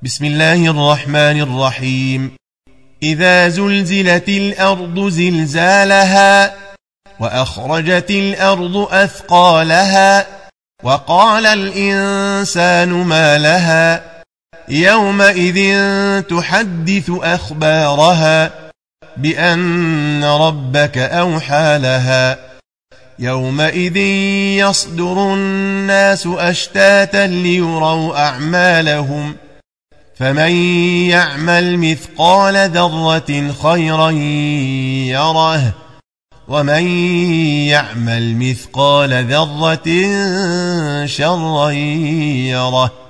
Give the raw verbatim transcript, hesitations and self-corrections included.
بسم الله الرحمن الرحيم. إذا زلزلت الأرض زلزالها وأخرجت الأرض أثقالها وقال الإنسان ما لها يومئذ تحدث أخبارها بأن ربك أوحى لها يومئذ يصدر الناس أشتاتا ليروا أعمالهم فمن يعمل مثقال ذرة خيرا يره ومن يعمل مثقال ذرة شرا يره